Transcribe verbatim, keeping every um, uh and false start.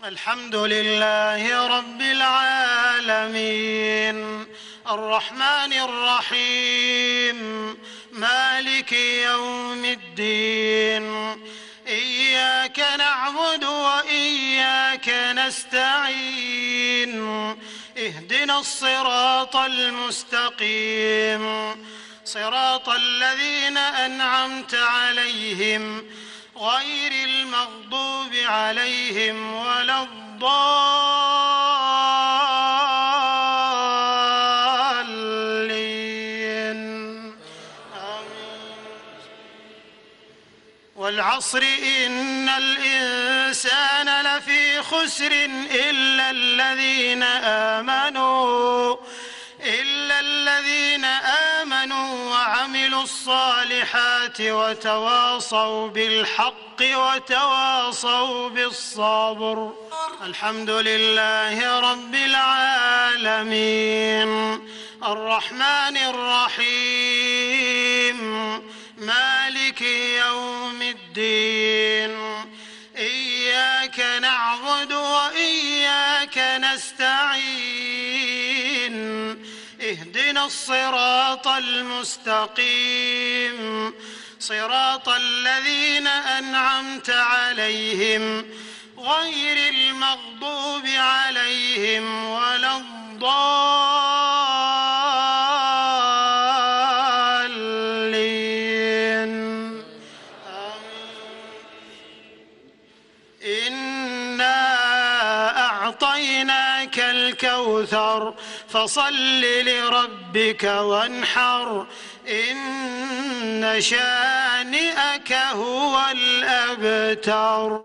الحمد لله رب العالمين الرحمن الرحيم مالك يوم الدين إياك نعبد وإياك نستعين اهدنا الصراط المستقيم صراط الذين أنعمت عليهم غير المغضوب عليهم ولا الضالين آمين. والعصر إن الإنسان لفي خسر إلا الذين آمنوا إلا الذين آمنوا وعملوا الصالحات وتواصوا بالحق وتواصوا بالصبر. الحمد لله رب العالمين الرحمن الرحيم مالك يوم الدين إياك نعبد وإياك نستعين اهدنا الصراط المستقيم صراط الذين أنعمت عليهم غير المغضوب عليهم ولا الضالين آمين. إنا أعطيناك الكوثر فصل لربك وانحر إن شانئك هو الأبتر.